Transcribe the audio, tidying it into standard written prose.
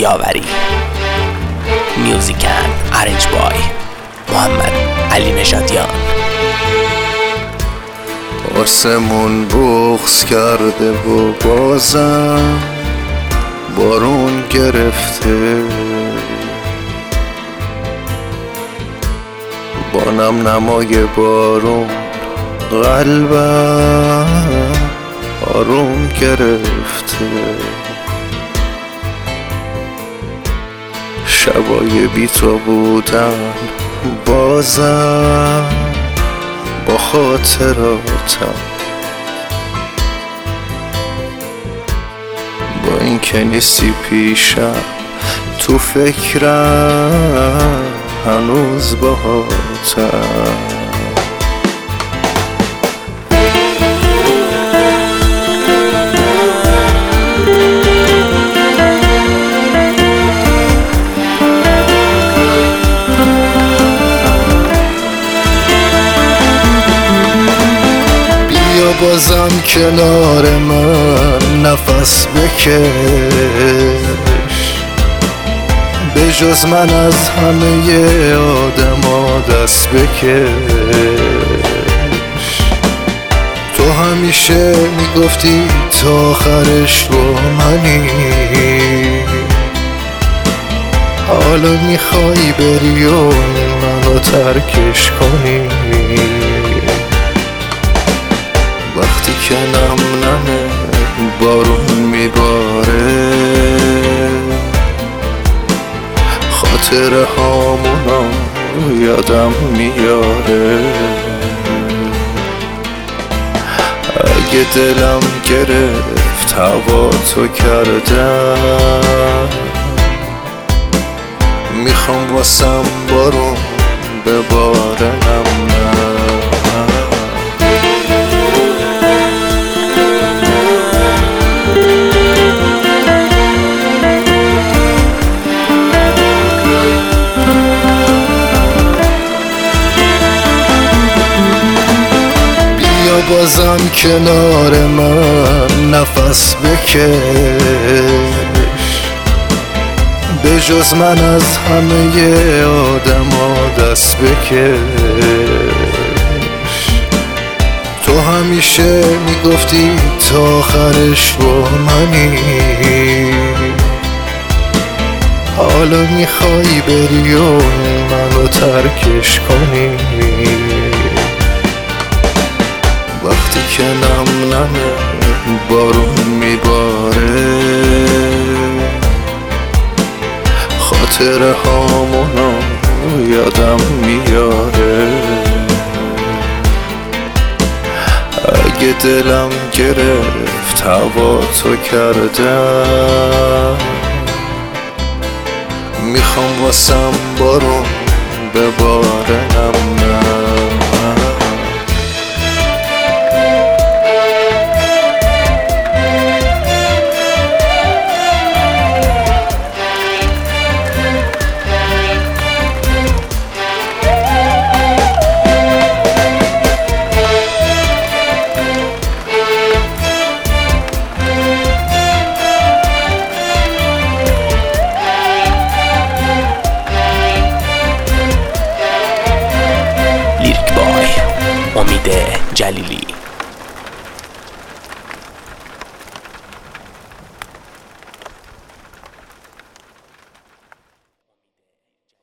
یاوری. میوزیک اند ارنج بای محمد علی نژادیان. آسمون بغض کرده و بازم بارون گرفته، با نم نمای بارون قلبم آروم گرفته. شبای بی تو بودن بازم با خاطراتم، با این که نیستی پیشم تو فکرم هنوز باهاتم. بازم کنار من نفس بکش، به جز من از همه آدما دست بکش. تو همیشه میگفتی تا آخرش با منی، حالا میخوای بری و منو ترکش کنی. وقتی که نم نمه بارون میباره، خاطر هامونو یادم میاره. اگه دلم گرفت هوا تو کردم، میخوام واسم بارون بباره نم نم. بازم کنار من نفس بکش، به جز من از همه آدما دست بکش. تو همیشه میگفتی تا آخرش با منی، حالا میخوای بری و منو ترکش کنی. وقتی که نم نمه بارون میباره، خاطر هامونو یادم میاره. اگه دلم گرفت هوا تو کردم، میخوام واسم بارون بباره نم نم. لیریک بای امید جلیلی.